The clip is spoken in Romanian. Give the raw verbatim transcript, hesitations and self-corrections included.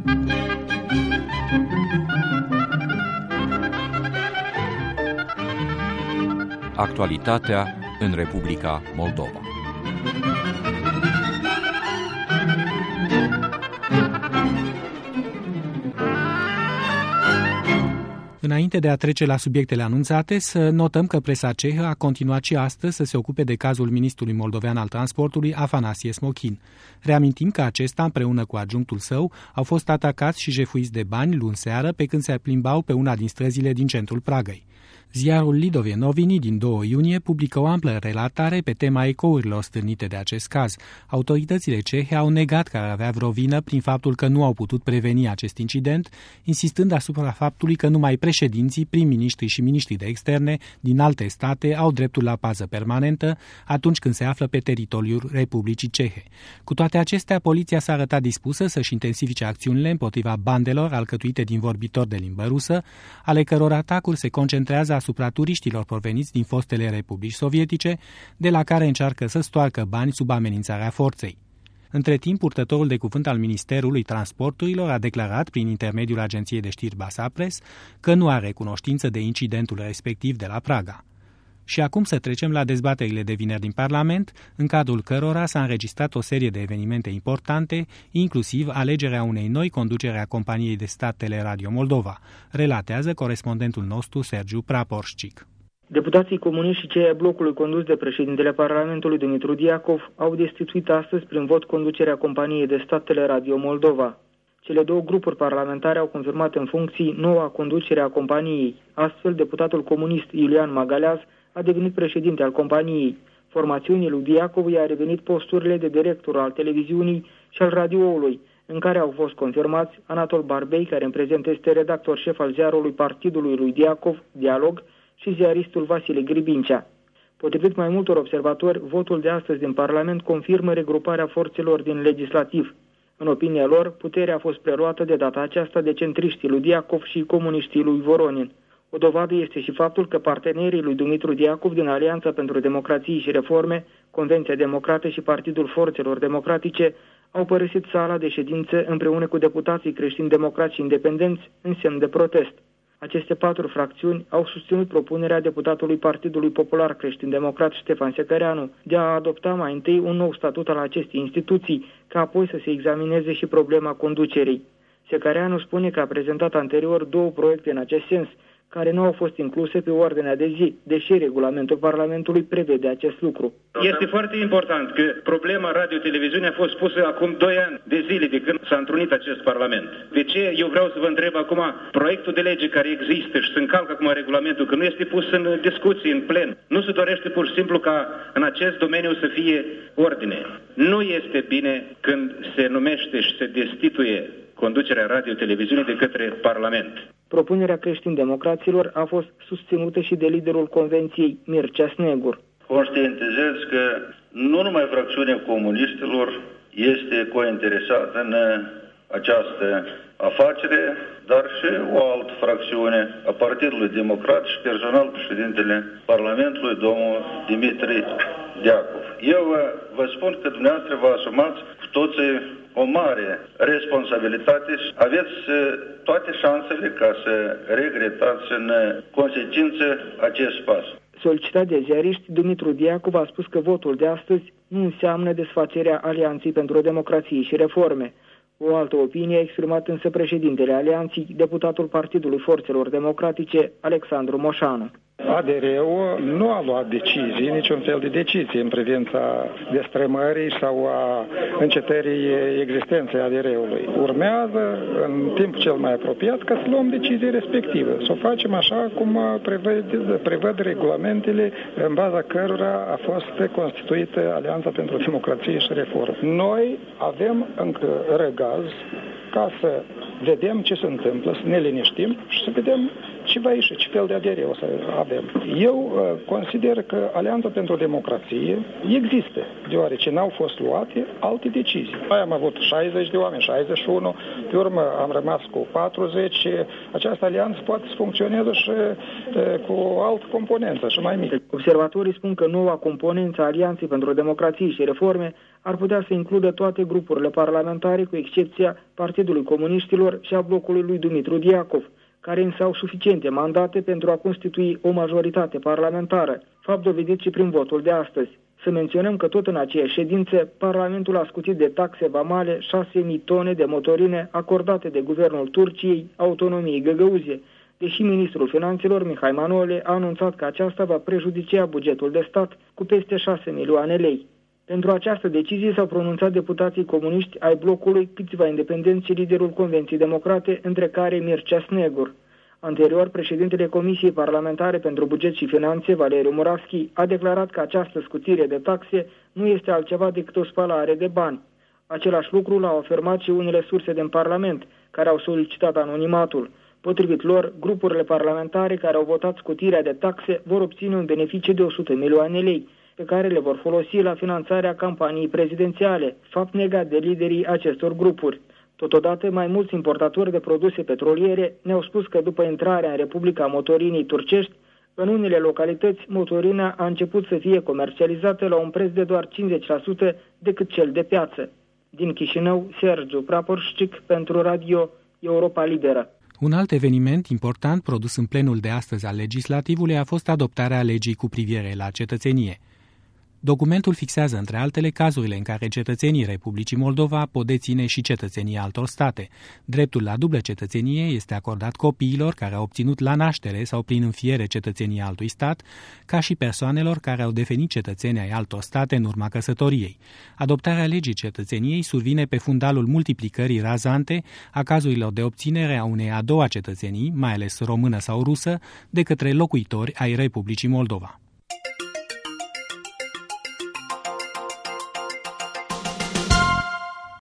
Actualitatea în Republica Moldova. Înainte de a trece la subiectele anunțate, să notăm că presa cehă a continuat și astăzi să se ocupe de cazul ministrului moldovean al transportului, Afanasie Smochin. Reamintim că acesta, împreună cu adjunctul său, au fost atacați și jefuiți de bani luni seară pe când se plimbau pe una din străzile din centrul Pragăi. Ziarul Lidovie Novini din doi iunie publică o amplă relatare pe tema ecourilor stârnite de acest caz. Autoritățile cehe au negat că ar avea vreo vină prin faptul că nu au putut preveni acest incident, insistând asupra faptului că numai președinții, prim-ministrii și miniștrii de externe din alte state au dreptul la pază permanentă atunci când se află pe teritoriul Republicii Cehe. Cu toate acestea, poliția s-a arătat dispusă să-și intensifice acțiunile împotriva bandelor alcătuite din vorbitori de limbă rusă, ale căror atacuri se concentrează asupra turiștilor proveniți din fostele republici sovietice, de la care încearcă să stoarcă bani sub amenințarea forței. Între timp, purtătorul de cuvânt al Ministerului Transporturilor a declarat, prin intermediul agenției de știri Basapres, că nu are cunoștință de incidentul respectiv de la Praga. Și acum să trecem la dezbaterile de vineri din Parlament, în cadrul cărora s-a înregistrat o serie de evenimente importante, inclusiv alegerea unei noi conducere a companiei de stat Teleradio Moldova, relatează corespondentul nostru Sergiu Praporșcic. Deputații comuniști și cei ai blocului condus de președintele Parlamentului Dumitru Diacov au destituit astăzi prin vot conducerea companiei de stat Teleradio Moldova. Cele două grupuri parlamentare au confirmat în funcții noua conducere a companiei. Astfel, deputatul comunist Iulian Magaleaz a devenit președinte al companiei. Formațiunii lui Diacov i-a revenit posturile de director al televiziunii și al radioului, în care au fost confirmați Anatol Barbei, care în prezent este redactor șef al ziarului partidului lui Diacov, Dialog, și ziaristul Vasile Gribincea. Potrivit mai multor observatori, votul de astăzi din Parlament confirmă regruparea forțelor din legislativ. În opinia lor, puterea a fost preluată de data aceasta de centriștii lui Diacov și comuniștii lui Voronin. O dovadă este și faptul că partenerii lui Dumitru Diacov din Alianța pentru Democrație și Reforme, Convenția Democrată și Partidul Forțelor Democratice au părăsit sala de ședințe împreună cu deputații creștini-democrați și independenți în semn de protest. Aceste patru fracțiuni au susținut propunerea deputatului Partidului Popular Creștin-Democrat Ștefan Secăreanu de a adopta mai întâi un nou statut al acestei instituții, ca apoi să se examineze și problema conducerii. Secăreanu spune că a prezentat anterior două proiecte în acest sens, care nu au fost incluse pe ordinea de zi, deși regulamentul Parlamentului prevede acest lucru. Este foarte important că problema radio-televiziunii a fost pusă acum doi ani de zile de când s-a întrunit acest Parlament. De ce? Eu vreau să vă întreb acum, proiectul de lege care există și se încalcă acum regulamentul, că nu este pus în discuție, în plen. Nu se dorește pur și simplu ca în acest domeniu să fie ordine. Nu este bine când se numește și se destituie conducerea radio-televiziunii de către Parlament. Propunerea creștin-democraților a fost susținută și de liderul Convenției, Mircea Snegur. Conștientizez că nu numai fracțiunea comuniștilor este cointeresată în această afacere, dar și o altă fracțiune a Partidului Democrat și personal președintele Parlamentului, domnul Dimitri Diacov. Eu vă spun că dumneavoastră vă asumați cu toții o mare responsabilitate și aveți toate șansele ca să regretați în consecință acest pas. Solicitat de ziariști, Dumitru Diacov a spus că votul de astăzi nu înseamnă desfacerea Alianței pentru Democrație și Reforme. O altă opinie a exprimat însă președintele Alianței, deputatul Partidului Forțelor Democratice, Alexandru Moșanu. A D R-ul nu a luat decizii, niciun fel de decizie în privința destrămării sau a încetării existenței A D R-ului. Urmează, în timp cel mai apropiat, ca să luăm decizia respectivă. Să o facem așa cum prevăd, prevăd regulamentele în baza cărora a fost constituită Alianța pentru Democrație și Reformă. Noi avem încă răgaz ca să vedem ce se întâmplă, să ne liniștim și să vedem ce va ieși, ce fel de adere o să avem. Eu uh, consider că Alianța pentru Democrație există, deoarece n-au fost luate alte decizii. Mai am avut șaizeci de oameni, șaizeci și unu, pe urmă am rămas cu patruzeci. Această alianță poate să funcționeze și uh, cu o altă componență și mai mică. Observatorii spun că noua componență a Alianței pentru Democrație și Reforme ar putea să includă toate grupurile parlamentare, cu excepția Partidului Comuniștilor și a blocului lui Dumitru Diacov, care însă au suficiente mandate pentru a constitui o majoritate parlamentară, fapt dovedit și prin votul de astăzi. Să menționăm că tot în aceeași ședință, Parlamentul a scutit de taxe vamale șase mii tone de motorine acordate de guvernul Turciei autonomiei găgăuzie, deși ministrul finanțelor Mihai Manole a anunțat că aceasta va prejudicia bugetul de stat cu peste șase milioane lei. Pentru această decizie s-au pronunțat deputații comuniști ai blocului, câțiva independenți și liderul Convenției Democrate, între care Mircea Snegur. Anterior, președintele Comisiei Parlamentare pentru Buget și Finanțe, Valeriu Muravski, a declarat că această scutire de taxe nu este altceva decât o spălare de bani. Același lucru l-au afirmat și unele surse din Parlament, care au solicitat anonimatul. Potrivit lor, grupurile parlamentare care au votat scutirea de taxe vor obține un beneficiu de o sută milioane lei, pe care le vor folosi la finanțarea campaniei prezidențiale, fapt negat de liderii acestor grupuri. Totodată, mai mulți importatori de produse petroliere ne-au spus că după intrarea în Republica Motorinei turcești, în unele localități, motorina a început să fie comercializată la un preț de doar cincizeci la sută decât cel de piață. Din Chișinău, Sergiu Praporșcic pentru Radio Europa Liberă. Un alt eveniment important produs în plenul de astăzi al legislativului a fost adoptarea legii cu privire la cetățenie. Documentul fixează, între altele, cazurile în care cetățenii Republicii Moldova pot deține și cetățenia altor state. Dreptul la dublă cetățenie este acordat copiilor care au obținut la naștere sau prin înfiere cetățenia altui stat, ca și persoanelor care au devenit cetățeni ai altor state în urma căsătoriei. Adoptarea legii cetățeniei survine pe fundalul multiplicării razante a cazurilor de obținere a unei a doua cetățenii, mai ales română sau rusă, de către locuitori ai Republicii Moldova.